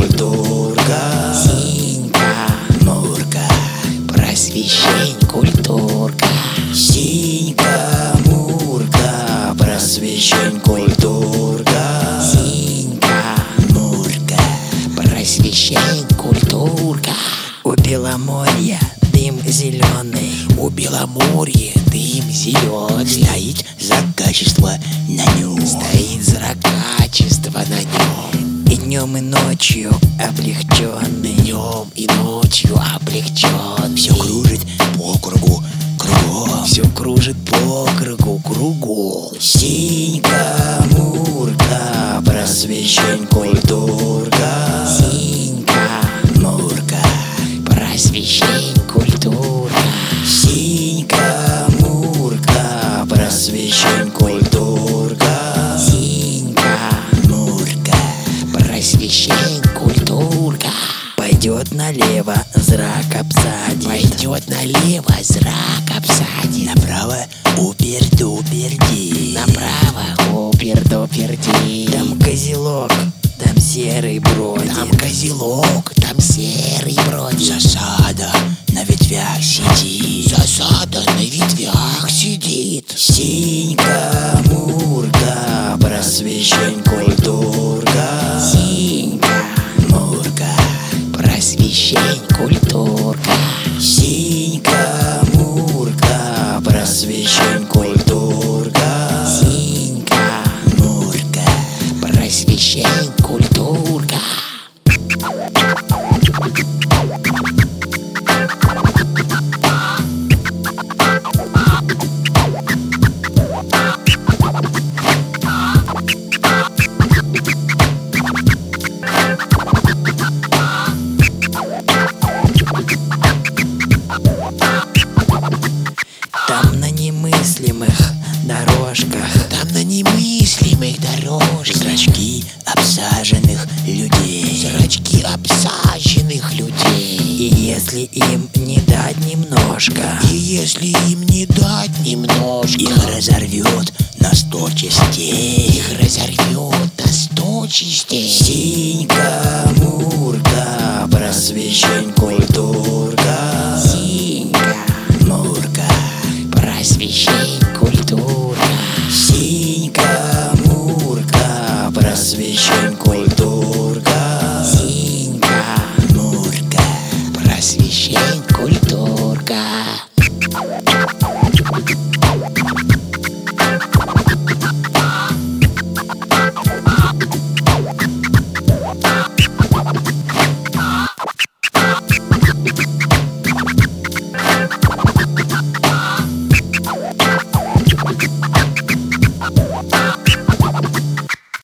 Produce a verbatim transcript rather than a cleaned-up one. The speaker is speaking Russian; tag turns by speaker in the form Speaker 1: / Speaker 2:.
Speaker 1: культурка.
Speaker 2: Синька,
Speaker 1: Мурка,
Speaker 2: просвещень, культурка.
Speaker 1: Синька, Мурка, просвещень, культурка.
Speaker 2: Синька,
Speaker 1: Мурка,
Speaker 2: просвещень, культурка.
Speaker 1: у Беломорья дым зеленый,
Speaker 2: У Беломорья дым зеленый.
Speaker 1: стоит за качество на нем.
Speaker 2: Стоит за качество на нем.
Speaker 1: И днем и ночью облегченный,
Speaker 2: Днем и ночью облегчен.
Speaker 1: все кружит по кругу, кругом.
Speaker 2: Все кружит по кругу, кругу.
Speaker 1: Синька, Мурка, просвещень, культурка.
Speaker 2: Синька,
Speaker 1: Мурка,
Speaker 2: просвещень, культурка.
Speaker 1: Синька, Мурка, просвещень, культурка.
Speaker 2: Синька,
Speaker 1: Мурка,
Speaker 2: просвещень, культурка.
Speaker 1: пойдет налево, зрак обсадит.
Speaker 2: Пойдет налево, зрак обсадит.
Speaker 1: Направо упер-дуперди.
Speaker 2: Направо упер-дуперди.
Speaker 1: Там козелок, там серый бродит.
Speaker 2: Там козелок, там серый бродит.
Speaker 1: Засада на ветвях сидит.
Speaker 2: Засада на ветвях сидит.
Speaker 1: Синька, Мурка, просвещень, культурка.
Speaker 2: Синька,
Speaker 1: Мурка,
Speaker 2: просвещень, культурка.
Speaker 1: Синька, Мурка, просвещень, культурка.
Speaker 2: Синька,
Speaker 1: Мурка,
Speaker 2: просвещень, культурка.
Speaker 1: там на немыслимых дорожках
Speaker 2: Там на немыслимых дорожках
Speaker 1: зрачки обсаженных людей.
Speaker 2: зрачки обсаженных людей.
Speaker 1: И если им не дать немножко,
Speaker 2: И если им не дать немножко,
Speaker 1: их разорвет на сто частей.
Speaker 2: их разорвет на сто частей.
Speaker 1: Синька, Мурка, просвещень,